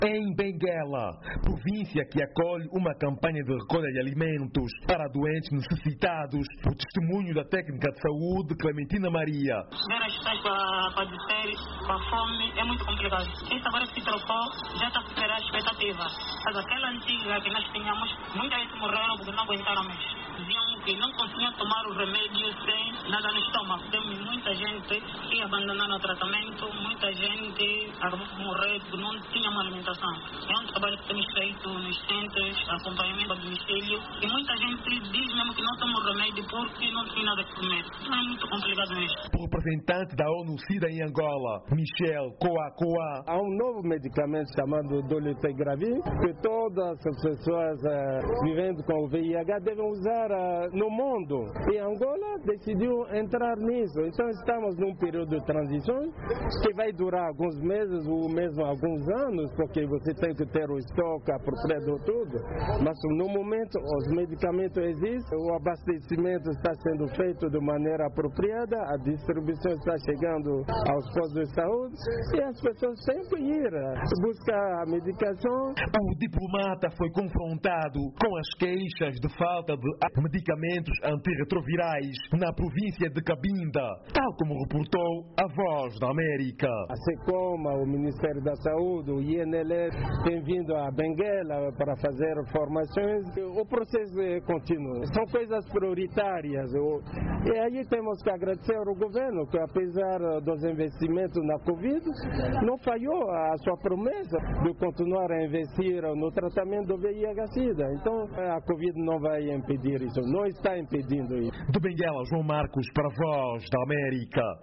Em Benguela, província que acolhe uma campanha de recolha de alimentos para doentes necessitados, o testemunho da técnica de saúde Clementina Maria. Ver as pessoas para padecer com a fome é muito complicado. Isso agora se trocou, já está a superar a expectativa. Mas aquela antiga que nós tínhamos, muita gente morreram porque não aguentaram mais. Diziam que não conseguiam tomar o remédio sem nada no estômago. Temos muita gente que abandonaram o tratamento, muita gente acabou por morrer porque não tinha uma alimentação. É um trabalho que temos feito nos centros, acompanhamento a domicílio, e muita gente diz mesmo que não toma o remédio porque não tem nada que comer. Então é muito complicado mesmo. O representante da ONU-SIDA em Angola, Michel Coacoa. Há um novo medicamento chamado dolutegravir, que todas as pessoas vivendo com o VIH devem usar no mundo. E Angola decidiu entrar nisso. Então estamos num período de transição que vai durar alguns meses ou mesmo alguns anos, porque você tem que ter o estoque apropriado tudo. Mas no momento os medicamentos existem, o abastecimento está sendo feito de maneira apropriada, a distribuição está chegando aos postos de saúde e as pessoas têm que ir buscar a medicação. O diplomata foi confrontado com as queixas de falta de medicamentos antirretrovirais na província de Cabinda, tal como reportou a Voz da América. A SECOMA, o Ministério da Saúde, o INLS tem vindo a Benguela para fazer formações. O processo é contínuo. São coisas prioritárias. E aí temos que agradecer ao governo que, apesar dos investimentos na Covid, não falhou a sua promessa de continuar a investir no tratamento do VIH-Sida. Então a Covid não vai impedir isso, não está impedindo isso. De Benguela, João Marcos para a Voz da América.